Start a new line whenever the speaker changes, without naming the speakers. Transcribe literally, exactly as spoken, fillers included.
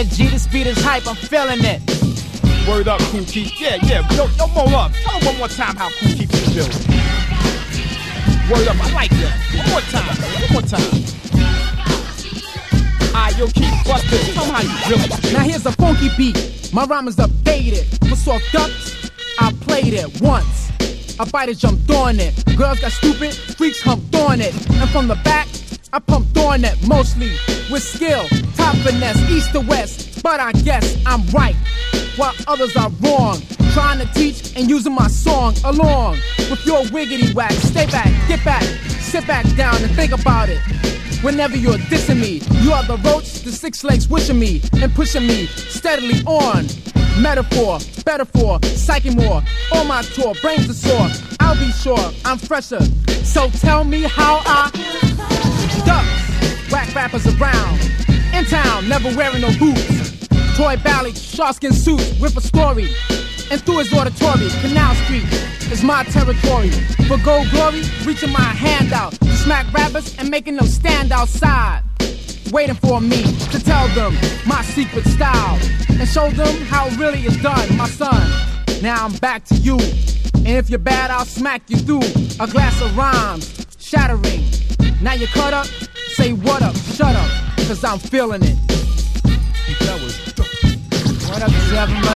Yeah, G, the speed is hype, I'm feeling it.
Word up, Kool Keith. Yeah, yeah. Yo, yo, Mo up. Tell him one more time how Kool Keith is built. Word up, I like that. One more time, one more time. Alright, yo, Keith, bust this. Tell him how you built.
Now here's a funky beat. My rhyme is updated. For soft ducks, I played it once. A biter jumped on it. Girls got stupid, freaks humped on it. And from the back, I pumped on it. Mostly with skill, top finesse, east to west. But I guess I'm right, while others are wrong. Trying to teach and using my song along with your wiggity whack. Stay back, get back, sit back down and think about it. Whenever you're dissing me, you are the roach, the six legs wishing me and pushing me steadily on. Metaphor, better for, psyche more. On my tour, brains are sore. I'll be sure I'm fresher. So tell me how I ducks, whack rappers around. In town, never wearing no boots. Toy ballad, sharkskin suit with a story. And through his auditory, Canal Street is my territory. For gold glory, reaching my hand out to smack rappers and making them stand outside, waiting for me to tell them my secret style and show them how it really is done, my son. Now I'm back to you, and if you're bad, I'll smack you through a glass of rhymes, shattering. Now you cut up, say what up, shut up, cause I'm feeling it.
That was dope.
What up, seven?